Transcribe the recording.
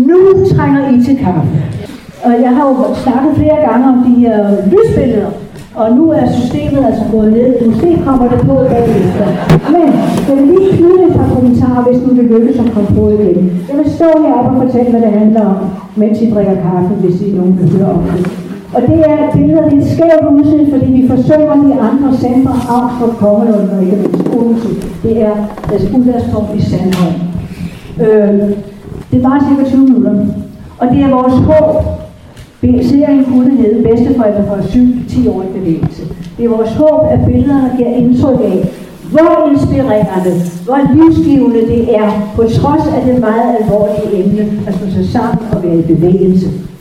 Nu trænger I til kaffe. Og jeg har jo snakket flere gange om de her lysbilleder, og nu er systemet altså gået ned. Måske kommer det på bagefter. Men jeg vil lige knytte et par kommentarer, hvis nu det lykkes at komme på igen. Jeg vil stå heroppe og fortælle, hvad det handler om, mens I drikker kaffe, hvis I nogen vil høre om det. Og det er billeder, det er et skævt udsigt, fordi vi forsøger de andre centre, Avnstrup, Kongelund og ikke mindst Odense. Det er udgangspunkt i Sandholm. Det var cirka 20 minutter, og det er vores håb. Serien kunne hedde Bedsteforældre fra 7-10 år i bevægelse. Det er vores håb, at billederne giver indtryk af, hvor inspirerende, hvor livsgivende det er, på trods af det meget alvorlige emne at stå sig sammen og være i bevægelse.